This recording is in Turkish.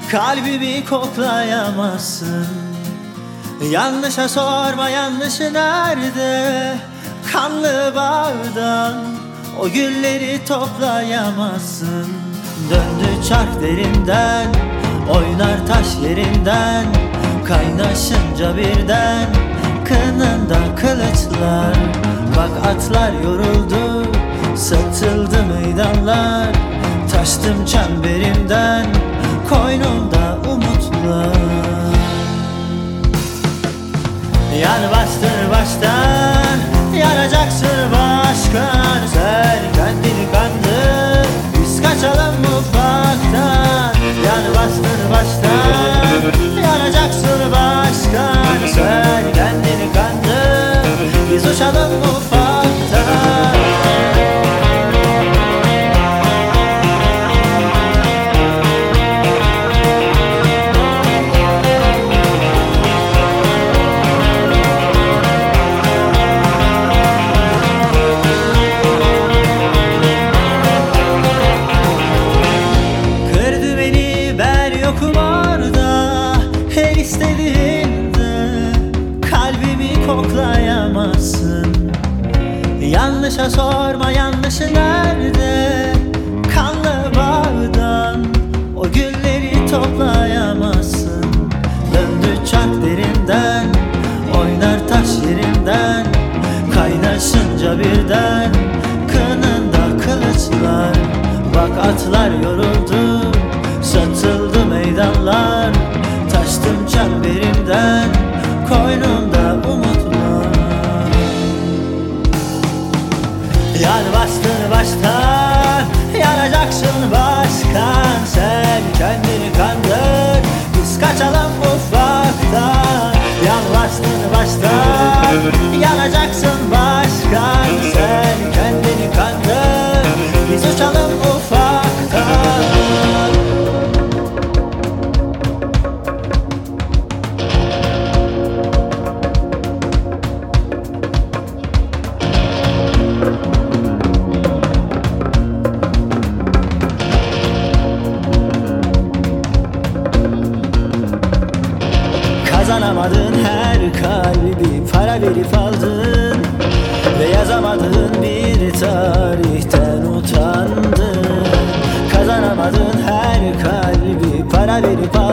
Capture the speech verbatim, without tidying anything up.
Kalbimi koklayamazsın. Yanlışa sorma, yanlışı nerede? Kanlı bağdan o gülleri toplayamazsın. Döndü çark derinden, oynar taş yerinden. Kaynaşınca birden kınında kılıçlar. Bak atlar yoruldu, satıldı meydanlar. Taştım çemberimden, koynumda umutlar. Yan bastır baştan, yanacaksın başkan. Sen kendini kandır, biz kaçalım mutfaktan. Yan bastır baştan, yanacaksın başkan. Sen kendini kandır, biz uçalım mutfaktan. Her istediğinde kalbimi koklayamazsın. Yanlışa sorma, yanlışı nerede? Kanlı bağdan o gülleri toplayamazsın. Döndü çark derinden, oynar taş yerinden. Kaynaşınca birden kınında kılıçlar. Bak atlar yoruldu, satıldı meydanlar. Taştım çemberimden, koynumda umutlar. Yan bastır baştan, yanacaksın başkan. Sen kendini kandır, biz kaçalım ufaktan. Yan bastır baştan, yanacaksın başkan. Sen kendini kandır, biz uçalım ufaktan. Kazanamadın her kalbi, para verip aldın. Ve yazamadın bir tarihten utandın. Kazanamadın her kalbi, para verip aldın.